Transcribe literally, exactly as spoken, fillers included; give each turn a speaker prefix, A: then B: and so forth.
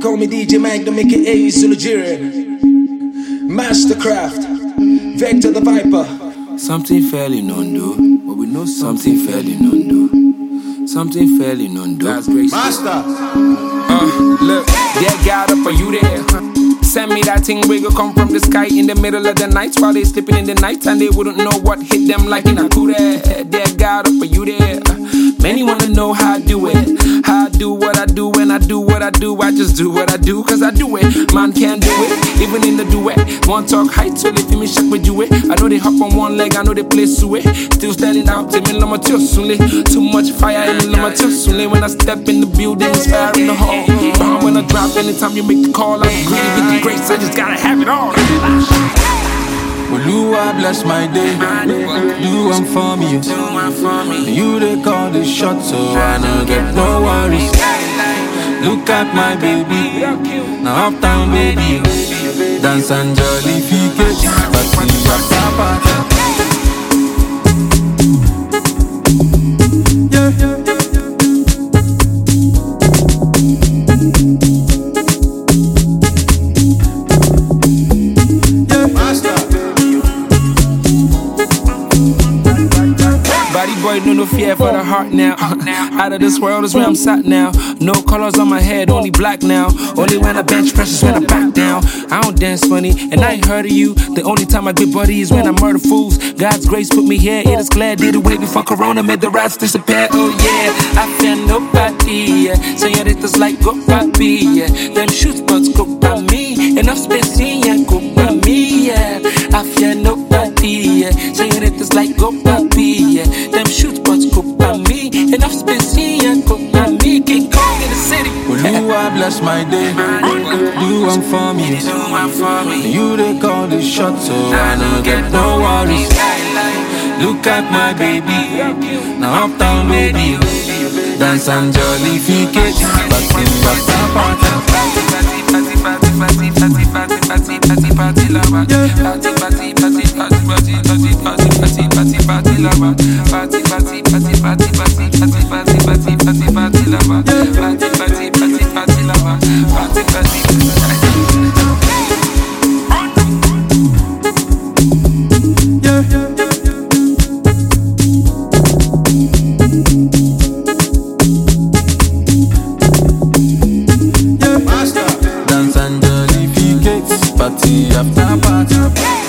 A: call me D J Magnum, aka Zulujirian. Mastercraft, Vector the Viper.
B: Something fairly known, do. But we know something fairly known, do. Something fairly known, do. That's great.
C: Master.
B: Uh, look, there God up, are you there? Send me that thing where you come from the sky in the middle of the night while they sleeping in the night and they wouldn't know what hit them like in a coup there. There God up, are you there? Many wanna know how I do it. How I do what I do when I do what I do. I just do what I do cause I do it. Man can't do it, even in the duet. One talk height so they feel me shock with you it. I know they hop on one leg, I know they play suet. Still standing out, to me lama tusule. Too much fire in the lama tusule. When I step in the building, it's fire in the hall. Bomb when I drop, anytime you make the call, I'm greedy with the grace, I just gotta have it all.
D: Oluwa bless my day, do one for me. You they call the shot, so I don't get no worries. Look at my baby, now uptown baby. Dance and jollificate, party after party. Yeah.
B: Boy, no, no fear for the heart now. Out of this world is where I'm sat now. No colors on my head, only black now. Only when I bench press is when I back down. I don't dance funny, and I ain't heard of you. The only time I get buddy is when I murder fools. God's grace put me here, it is glad. Did it way before Corona made the rats disappear. Oh yeah, I fear nobody. Yeah. Señoritas like go by me. Yeah. Them shoot spots go by me. Enough space in yeah, go by me. Yeah. I fear nobody. Yeah. Señoritas like go by me. Yeah. Them shoot spots go by me. Enough space here, go by me. King Kong in the city.
D: Oluwa bless my day, do one for me. You they call the shot, so I don't get no worries. Look at my baby, now uptown baby. Dance and jollificate, back in back to party. Party, party, party, party, party, party, party, party, lover. Party, party, party, party, party, party, party, party, party, party, lover. Party, party, party, party, party, party, party, party, party, party, lover. Party, party, party, party, lover. Party, party, yeah. Party after party.